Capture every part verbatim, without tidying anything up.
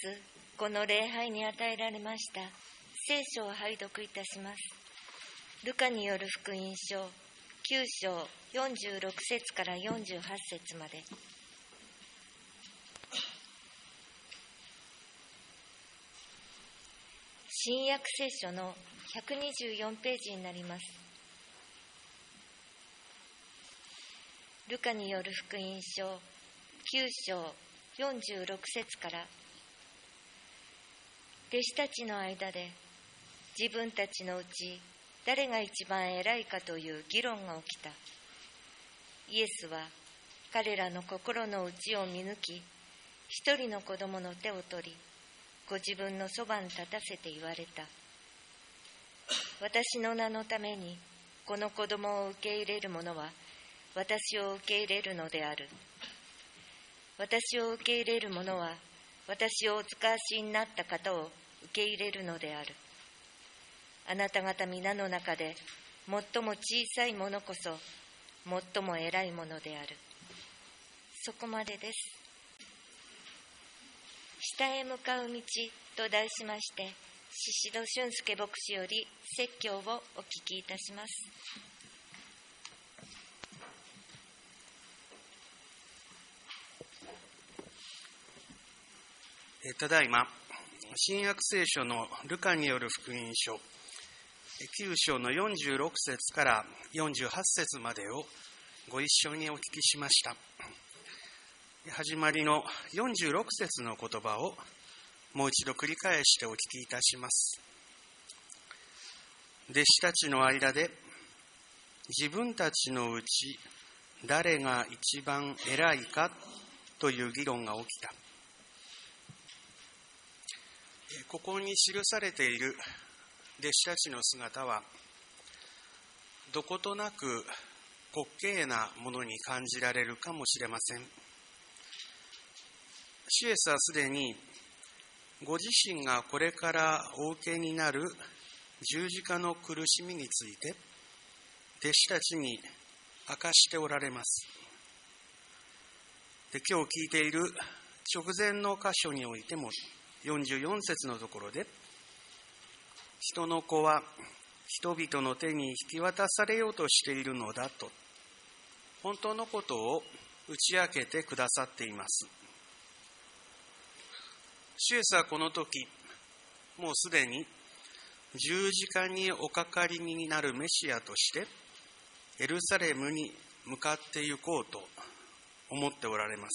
この礼拝に与えられました聖書を拝読いたします。ルカによる福音書きゅう章よんじゅうろく節からよんじゅうはち節まで。新約聖書のひゃくにじゅうよんページになります。ルカによる福音書きゅう章よんじゅうろく節から。弟子たちの間で自分たちのうち誰が一番偉いかという議論が起きた。イエスは彼らの心の内を見抜き、一人の子供の手を取り、ご自分のそばに立たせて言われた。私の名のためにこの子供を受け入れる者は私を受け入れるのである。私を受け入れる者は私をお使わしになった方を受け入れるのである。あなた方皆の中で最も小さいものこそ最も偉いものである。そこまでです。下へ向かう道と題しまして、宍戸俊介牧師より説教をお聞きいたします。 ただいま新約聖書のルカによる福音書きゅう章のよんじゅうろく節からよんじゅうはち節までをご一緒にお聞きしました。始まりのよんじゅうろく節の言葉をもう一度繰り返してお聞きいたします。弟子たちの間で自分たちのうち誰が一番偉いかという議論が起きた。ここに記されている弟子たちの姿はどことなく滑稽なものに感じられるかもしれません。主イエスはすでにご自身がこれからお受けになる十字架の苦しみについて弟子たちに明かしておられます。で、今日聞いている直前の箇所においてもよんじゅうよん節のところで、人の子は人々の手に引き渡されようとしているのだと本当のことを打ち明けてくださっています。主イエスはこの時もうすでに十字架におかかりになるメシアとしてエルサレムに向かって行こうと思っておられます。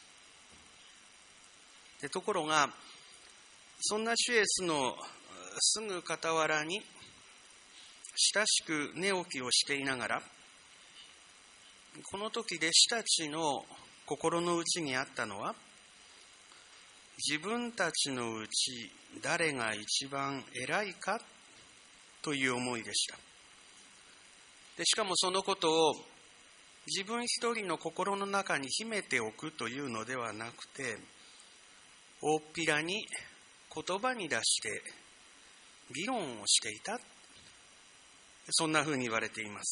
でところがそんな主イエスのすぐ傍らに親しく寝起きをしていながら、この時弟子たちの心の内にあったのは、自分たちのうち誰が一番偉いかという思いでした。でしかもそのことを自分一人の心の中に秘めておくというのではなくて、大っぴらに言葉に出して議論をしていた。そんなふうに言われています。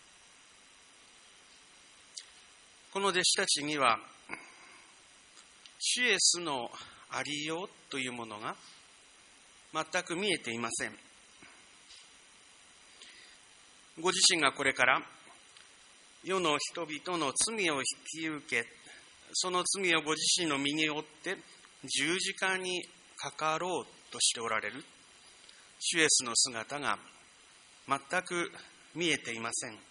この弟子たちには主イエスのありようというものが全く見えていません。ご自身がこれから世の人々の罪を引き受け、その罪をご自身の身に負って十字架にかかろうとしておられる主イエスの姿が全く見えていません。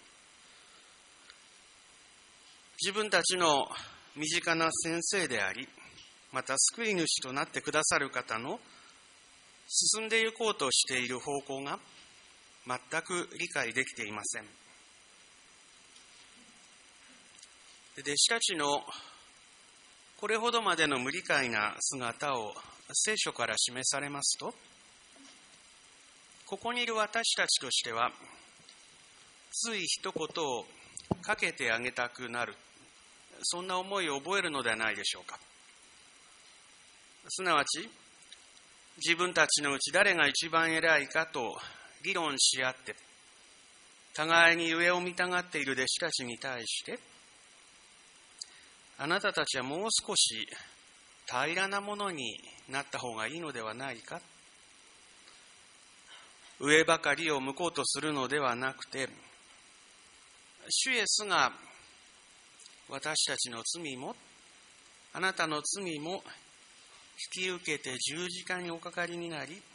自分たちの身近な先生であり、また救い主となってくださる方の進んでいこうとしている方向が全く理解できていません。弟子たちのこれほどまでの無理解な姿を聖書から示されますと、ここにいる私たちとしてはつい一言をかけてあげたくなる、そんな思いを覚えるのではないでしょうか。すなわち自分たちのうち誰が一番偉いかと議論し合って互いに上を見たがっている弟子たちに対して、あなたたちはもう少し平らなものになった方がいいのではないか。上ばかりを向こうとするのではなくて、主イエスが私たちの罪もあなたの罪も引き受けて十字架におかかりになり、厳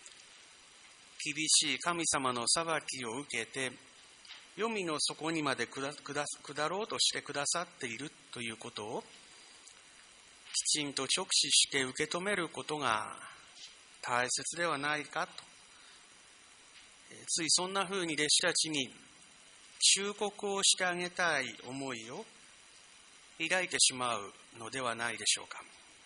しい神様の裁きを受けて黄泉の底にまで下ろうとしてくださっているということをきちんと直視して受け止めることが大切ではないかと、ついそんなふうに弟子たちに忠告をしてあげたい思いを抱いてしまうのではないでしょうか。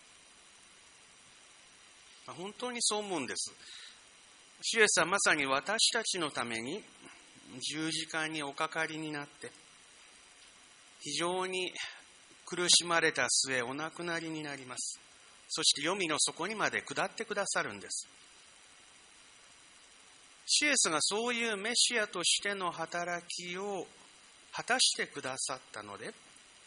本当にそう思うんです。主イエスはまさに私たちのために十字架におかかりになって、非常に苦しまれた末お亡くなりになります。そして黄泉の底にまで下ってくださるんです。主イエスがそういうメシアとしての働きを果たしてくださったので、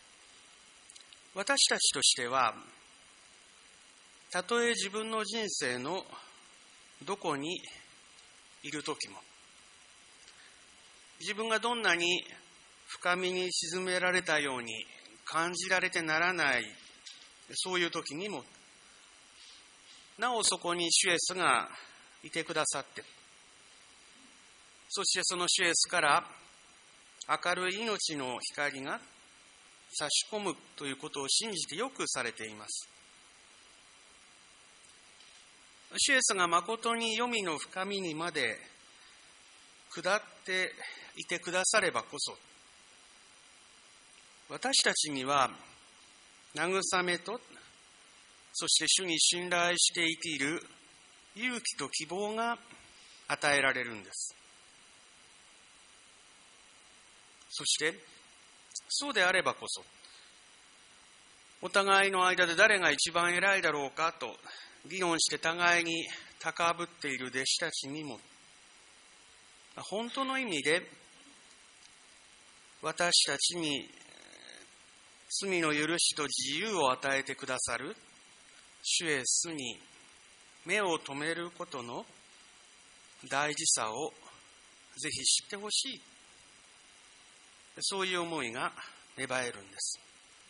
私たちとしてはたとえ自分の人生のどこにいるときも、自分がどんなに深みに沈められたように感じられてならない、そういうときにもなおそこに主イエスがいてくださって、そしてその主イエスから明るい命の光が差し込むということを信じてよくされています。主イエスが誠に黄泉の深みにまで下っていてくださればこそ、私たちには慰めと、そして主に信頼して生きる勇気と希望が与えられるんです。そしてそうであればこそ、お互いの間で誰が一番偉いだろうかと議論して互いに高ぶっている弟子たちにも、本当の意味で私たちに罪の許しと自由を与えてくださる主イエスに目を留めることの大事さをぜひ知ってほしい、そういう思いが芽生えるんです。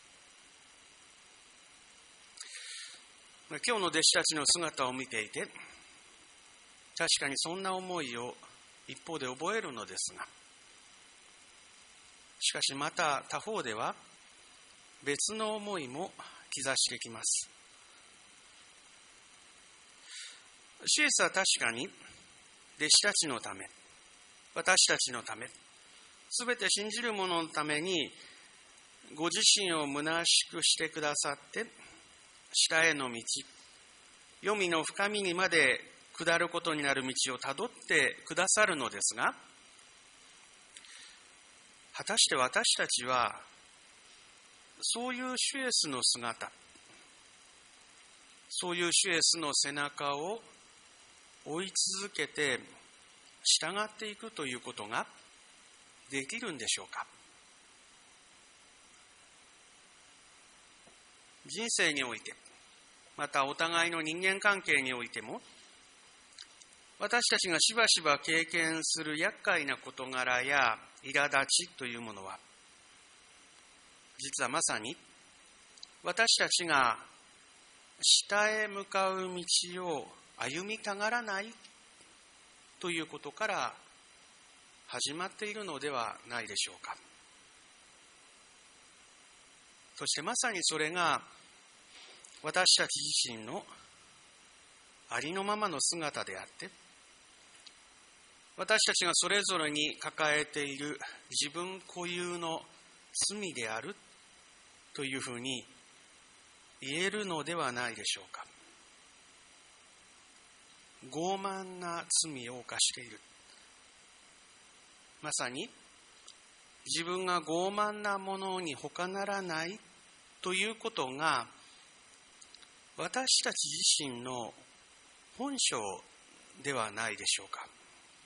今日の弟子たちの姿を見ていて、確かにそんな思いを一方で覚えるのですが、しかしまた他方では別の思いも兆してきます。主イエスは確かに弟子たちのため、私たちのため、すべて信じる者のためにご自身を虚しくしてくださって、下への道、黄泉の深みにまで下ることになる道をたどってくださるのですが、果たして私たちはそういう主イエスの姿、そういう主イエスの背中を追い続けて従っていくということができるんでしょうか。人生において、またお互いの人間関係においても、私たちがしばしば経験する厄介な事柄や苛立ちというものは、実はまさに私たちが下へ向かう道を歩みたがらないということから始まっているのではないでしょうか。そしてまさにそれが私たち自身のありのままの姿であって、私たちがそれぞれに抱えている自分固有の罪であるというふうに言えるのではないでしょうか。傲慢な罪を犯している。まさに自分が傲慢なものに他ならないということが、私たち自身の本性ではないでしょうか。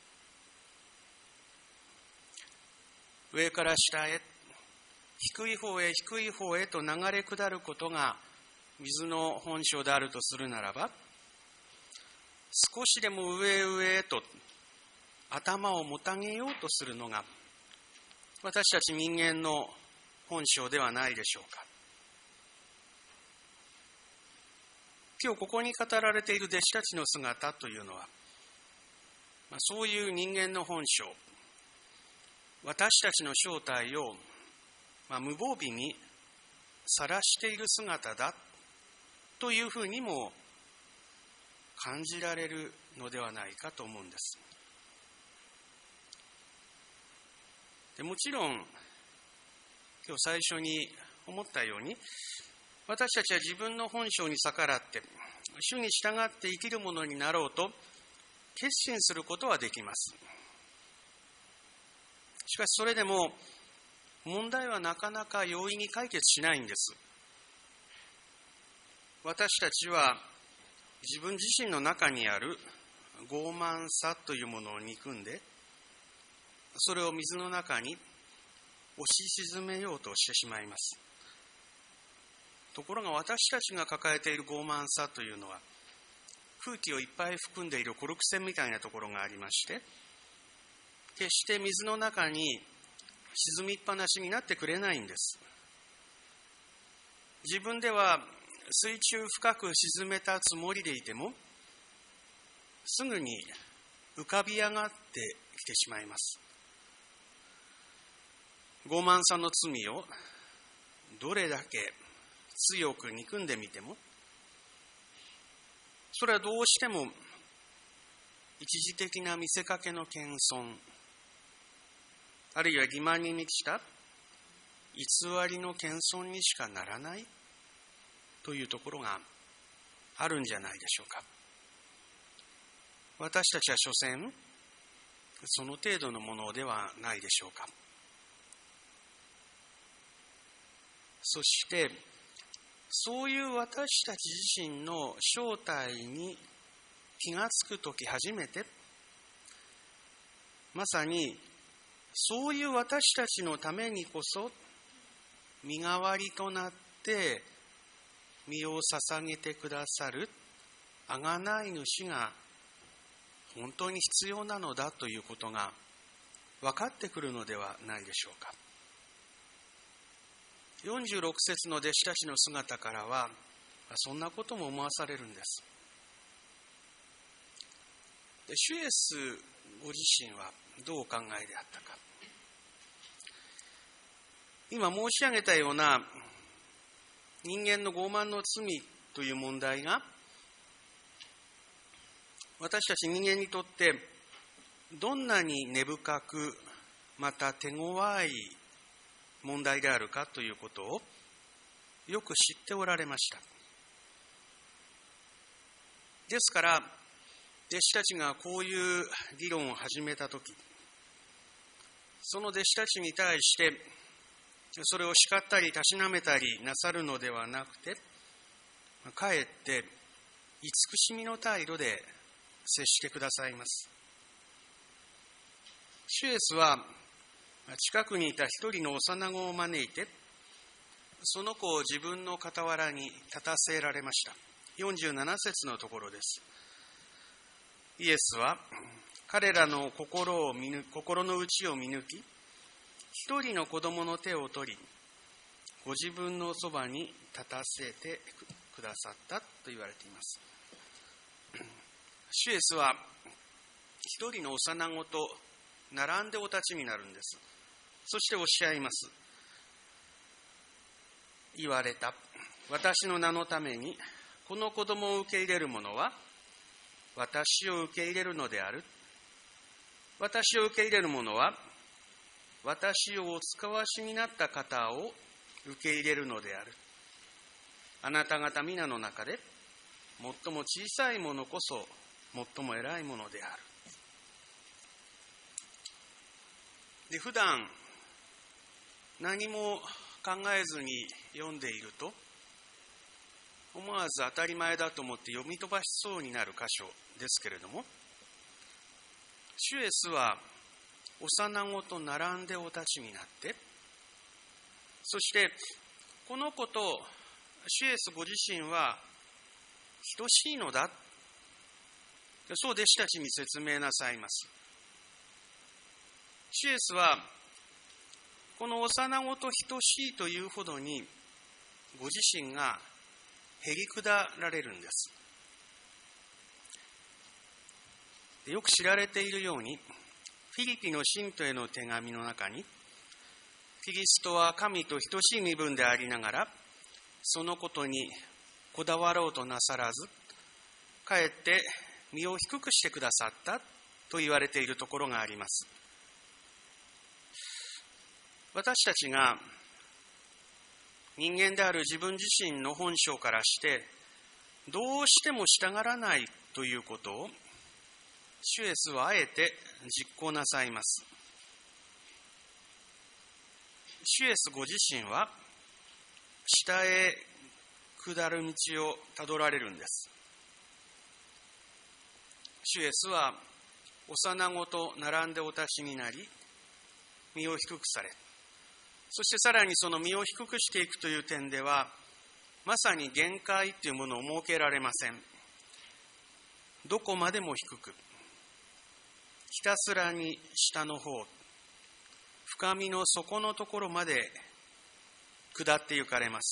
上から下へ、低い方へ低い方へと流れ下ることが水の本性であるとするならば、少しでも上へ上へと頭をもたげようとするのが私たち人間の本性ではないでしょうか。今日ここに語られている弟子たちの姿というのは、まあ、そういう人間の本性、私たちの正体を、まあ、無防備に晒している姿だというふうにも感じられるのではないかと思うんです。でもちろん今日最初に思ったように、私たちは自分の本性に逆らって主に従って生きるものになろうと決心することはできます。しかしそれでも問題はなかなか容易に解決しないんです。私たちは自分自身の中にある傲慢さというものを憎んで、それを水の中に押し沈めようとしてしまいます。ところが私たちが抱えている傲慢さというのは、空気をいっぱい含んでいるコルク栓みたいなところがありまして、決して水の中に沈みっぱなしになってくれないんです。自分では水中深く沈めたつもりでいても、すぐに浮かび上がってきてしまいます。傲慢さの罪をどれだけ強く憎んでみても、それはどうしても一時的な見せかけの謙遜、あるいは欺瞞に満ちた偽りの謙遜にしかならないというところがあるんじゃないでしょうか。私たちは所詮その程度のものではないでしょうか。そしてそういう私たち自身の正体に気がつくとき初めて、まさにそういう私たちのためにこそ身代わりとなって身を捧げてくださる贖い主が本当に必要なのだということが分かってくるのではないでしょうか。よんじゅうろく節の弟子たちの姿からはそんなことも思わされるんです。で、主イエスご自身はどうお考えであったか。今申し上げたような人間の傲慢の罪という問題が、私たち人間にとってどんなに根深くまた手強い問題であるかということをよく知っておられました。ですから弟子たちがこういう議論を始めたとき、その弟子たちに対してそれを叱ったりたしなめたりなさるのではなくて、かえって慈しみの態度で接してくださいます。主イエスは近くにいた一人の幼子を招いて、その子を自分の傍らに立たせられました。よんじゅうなな節のところです。イエスは彼らの心を見抜心の内を見抜き、一人の子供の手を取り、ご自分のそばに立たせてくださったと言われています。主イエスは一人の幼子と並んでお立ちになるんです。そしておっしゃいます。言われた。私の名のためにこの子供を受け入れる者は私を受け入れるのである。私を受け入れる者は私をお使わしになった方を受け入れるのである。あなた方皆の中で最も小さいものこそ最も偉いものである。で、普段何も考えずに読んでいると、思わず当たり前だと思って読み飛ばしそうになる箇所ですけれども、主イエスは幼子と並んでお立ちになって、そしてこの子と主イエスご自身は等しいのだ、そう弟子たちに説明なさいます。主イエスはこの幼子と等しいというほどにご自身がへりくだられるんです。よく知られているように、フィリピの信徒への手紙の中に、キリストは神と等しい身分でありながら、そのことにこだわろうとなさらず、かえって身を低くしてくださったと言われているところがあります。私たちが人間である自分自身の本性からして、どうしても従らないということを、主イエスはあえて実行なさいます。主イエスご自身は下へ下る道をたどられるんです。主イエスは幼子と並んでお立ちになり、身を低くされ、そしてさらにその身を低くしていくという点では、まさに限界というものを設けられません。どこまでも低く、ひたすらに下の方、深みの底のところまで下って行かれます。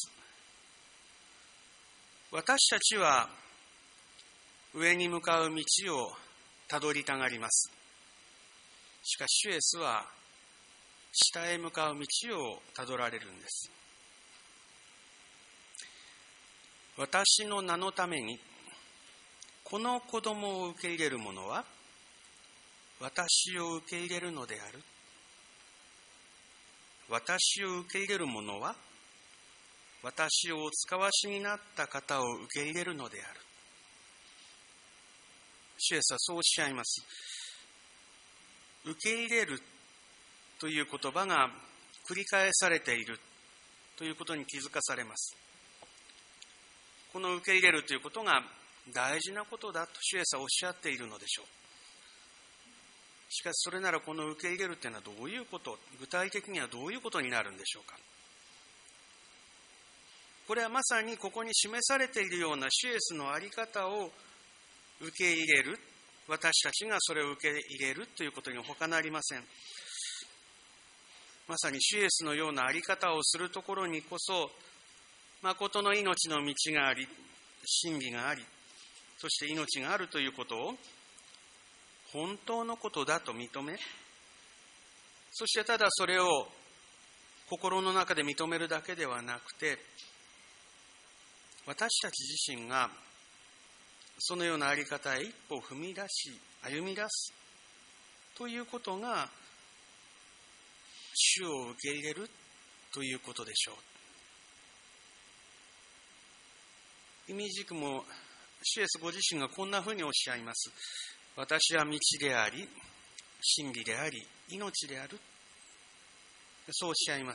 私たちは上に向かう道をたどりたがります。しかし主イエスは下へ向かう道をたどられるんです。私の名のためにこの子供を受け入れる者は私を受け入れるのである。私を受け入れる者は私をお使わしになった方を受け入れるのである。主イエスはそうおっしゃいます。受け入れるという言葉が繰り返されているということに気づかされます。この受け入れるということが大事なことだと主イエスはおっしゃっているのでしょう。しかしそれならこの受け入れるというのはどういうこと、具体的にはどういうことになるんでしょうか。これはまさにここに示されているような主イエスの在り方を受け入れる、私たちがそれを受け入れるということに他なりません。まさに主イエスのような在り方をするところにこそ、誠の命の道があり、真理があり、そして命があるということを本当のことだと認め、そしてただそれを心の中で認めるだけではなくて、私たち自身がそのような在り方へ一歩踏み出し、歩み出すということが、主を受け入れるということでしょう。意味軸も、主イエスご自身がこんなふうにおっしゃいます。私は道であり、真理であり、命である。そうおっしゃいます。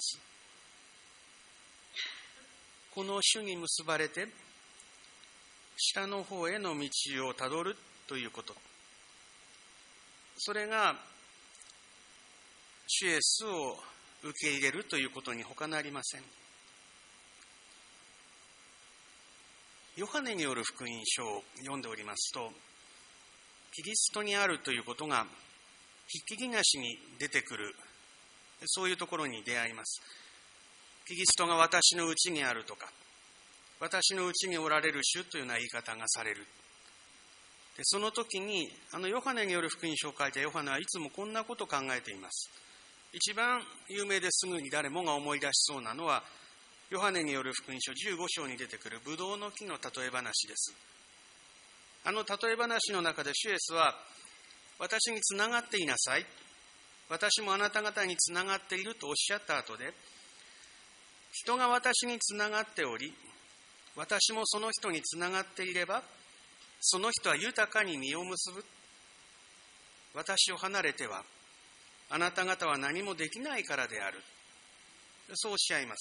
この主に結ばれて、下の方への道をたどるということ。それが、主イエスを受け入れるということに他なりません。ヨハネによる福音書を読んでおりますと、キリストにあるということがひっきりなしに出てくる、そういうところに出会います。キリストが私のうちにあるとか、私のうちにおられる主というような言い方がされる。でその時に、あのヨハネによる福音書を書いたヨハネはいつもこんなことを考えています。一番有名ですぐに誰もが思い出しそうなのは、ヨハネによる福音書じゅうご章に出てくるブドウの木の例え話です。あの例え話の中で主イエスは、私につながっていなさい、私もあなた方につながっているとおっしゃった後で、人が私につながっており、私もその人につながっていれば、その人は豊かに実を結ぶ。私を離れては、あなた方は何もできないからである。そうおっしゃいます。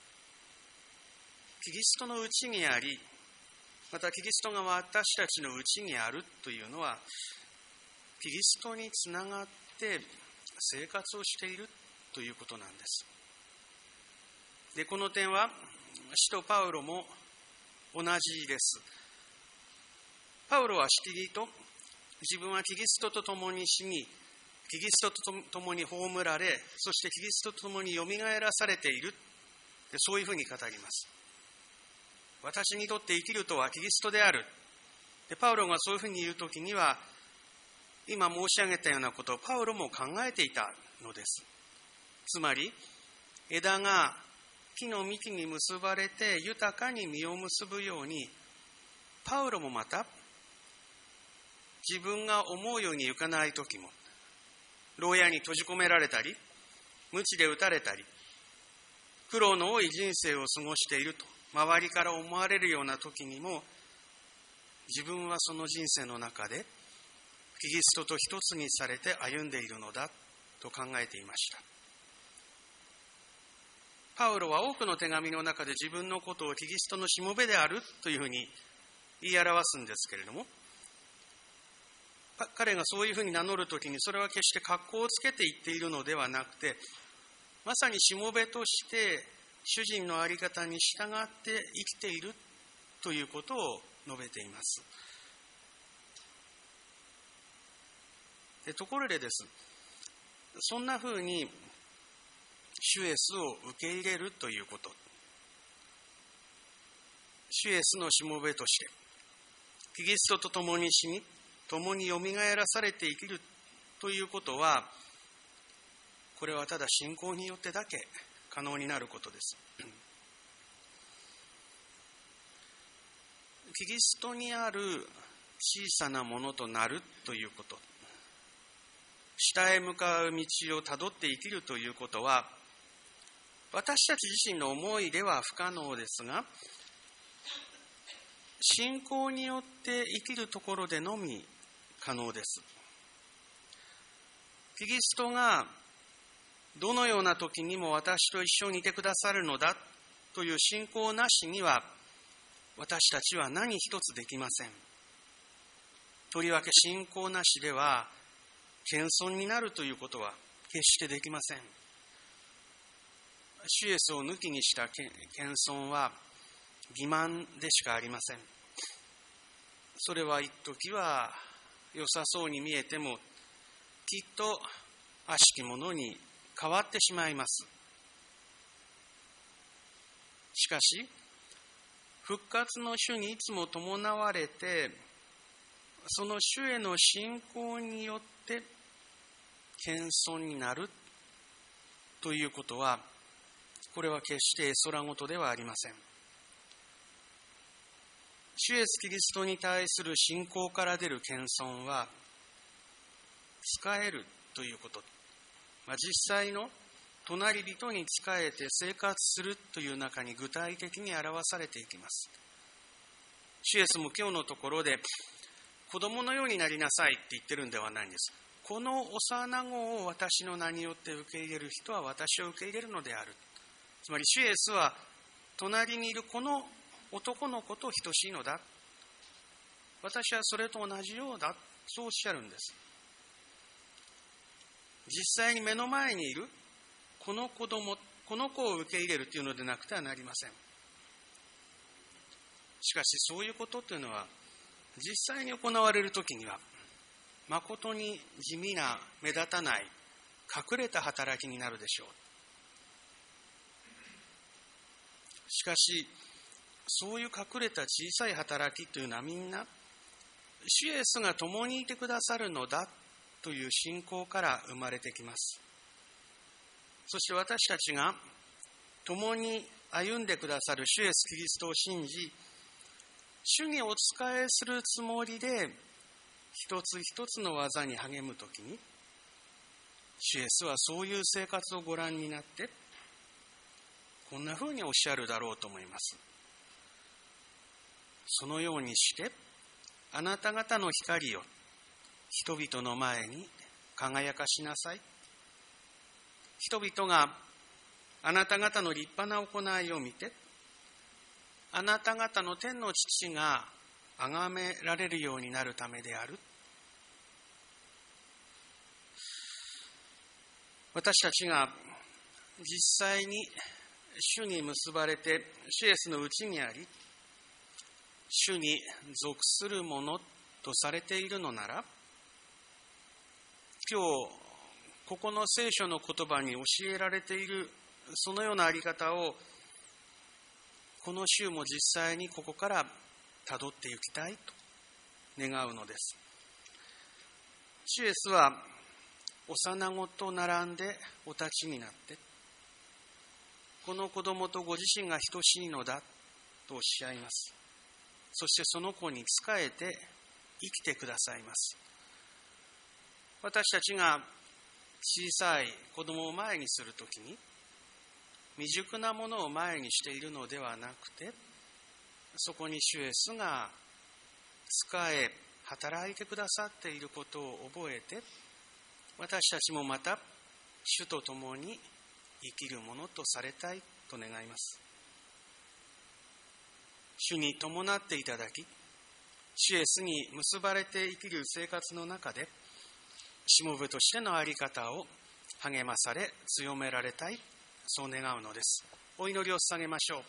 キリストのうちにあり、またキリストが私たちのうちにあるというのは、キリストにつながって生活をしているということなんです。で、この点は使徒パウロも同じです。パウロはしきりと自分はキリストと共に死に、キリストと共に葬られ、そしてキリストと共によみがえらされている、そういうふうに語ります。私にとって生きるとはキリストである。でパウロがそういうふうに言うときには、今申し上げたようなことをパウロも考えていたのです。つまり、枝が木の幹に結ばれて豊かに実を結ぶように、パウロもまた自分が思うようにいかないときも、牢屋に閉じ込められたり、鞭で打たれたり、苦労の多い人生を過ごしていると周りから思われるようなときにも、自分はその人生の中でキリストと一つにされて歩んでいるのだと考えていました。パウロは多くの手紙の中で自分のことをキリストのしもべであるというふうに言い表すんですけれども、彼がそういうふうに名乗るときに、それは決して格好をつけて言っているのではなくて、まさにしもべとして主人の在り方に従って生きているということを述べています。でところでです、そんなふうに主イエスを受け入れるということ、主イエスのしもべとしてキリストと共に死に、共によみがえらされて生きるということは、これはただ信仰によってだけ可能になることです。キリストにある小さなものとなるということ、下へ向かう道をたどって生きるということは、私たち自身の思いでは不可能ですが、信仰によって生きるところでのみ可能です。キリストがどのような時にも私と一緒にいてくださるのだという信仰なしには、私たちは何一つできません。とりわけ信仰なしでは謙遜になるということは決してできません。主イエスを抜きにした謙遜は欺瞞でしかありません。それは一時は良さそうに見えても、きっと悪しきものに変わってしまいます。しかし、復活の主にいつも伴われて、その主への信仰によって謙遜になるということは、これは決して絵空事ではありません。主イエスキリストに対する信仰から出る謙遜は、仕えるということ、まあ、実際の隣人に仕えて生活するという中に具体的に表されていきます。主イエスも今日のところで、子供のようになりなさいって言ってるんではないんです。この幼子を私の名によって受け入れる人は私を受け入れるのである。つまり主イエスは隣にいるこの男の子と等しいのだ。私はそれと同じようだ。そうおっしゃるんです。実際に目の前にいるこの子供、この子を受け入れるというのでなくてはなりません。しかしそういうことというのは、実際に行われるときには、誠に地味な、目立たない、隠れた働きになるでしょう。しかし、そういう隠れた小さい働きというのはみんな、主イエスが共にいてくださるのだという信仰から生まれてきます。そして私たちが共に歩んでくださる主イエスキリストを信じ、主にお仕えするつもりで一つ一つの技に励むときに、主イエスはそういう生活をご覧になってこんなふうにおっしゃるだろうと思います。そのようにしてあなた方の光を人々の前に輝かしなさい。人々があなた方の立派な行いを見て、あなた方の天の父が崇められるようになるためである。私たちが実際に主に結ばれて主イエスのうちにあり、主に属するものとされているのなら、今日ここの聖書の言葉に教えられているそのようなあり方をこの週も実際にここからたどっていきたいと願うのです。主イエスは幼子と並んでお立ちになって、この子供とご自身が等しいのだとおっしゃいます。そしてその子に仕えて生きてくださいます。私たちが小さい子供を前にするときに、未熟なものを前にしているのではなくて、そこに主イエスが仕え働いてくださっていることを覚えて、私たちもまた主と共に生きるものとされたいと願います。主に伴っていただき、主イエスに結ばれて生きる生活の中で、しもべとしての在り方を励まされ強められたい、そう願うのです。お祈りを捧げましょう。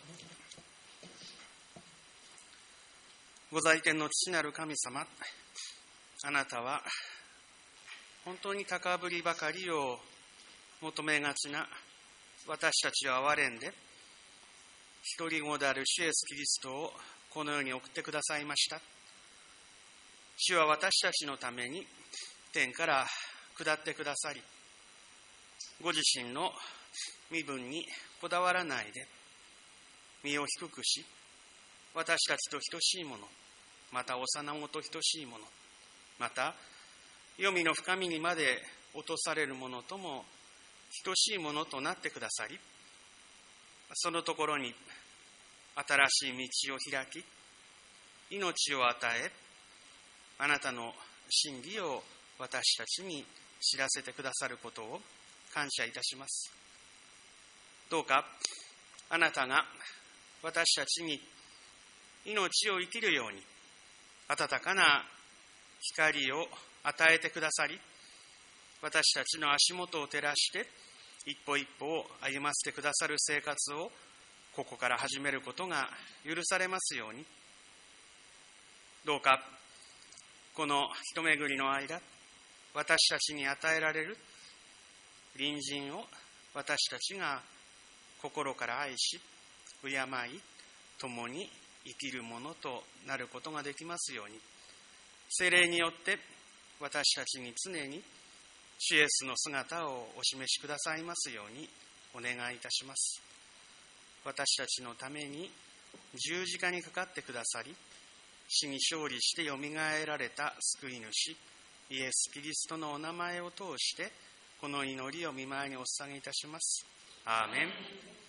ご在天の父なる神様、あなたは本当に高ぶりばかりを求めがちな私たちを憐れんで、一人子である主イエスキリストをこの世に送ってくださいました。主は私たちのために天から下ってくださり、ご自身の身分にこだわらないで身を低くし、私たちと等しいもの、また幼子と等しいもの、また黄泉の深みにまで落とされるものとも等しいものとなってくださり、そのところに新しい道を開き、命を与え、あなたの真理を私たちに知らせてくださることを感謝いたします。どうかあなたが私たちに命を生きるように温かな光を与えてくださり、私たちの足元を照らして一歩一歩を歩ませてくださる生活をここから始めることが許されますように。どうかこの一巡りの間、私たちに与えられる隣人を私たちが心から愛し、敬い、共に生きるものとなることができますように。聖霊によって私たちに常に主イエスの姿をお示しくださいますようにお願いいたします。私たちのために十字架にかかってくださり、死に勝利してよみがえられた救い主イエス・キリストのお名前を通してこの祈りを御前にお捧げいたします。アーメン。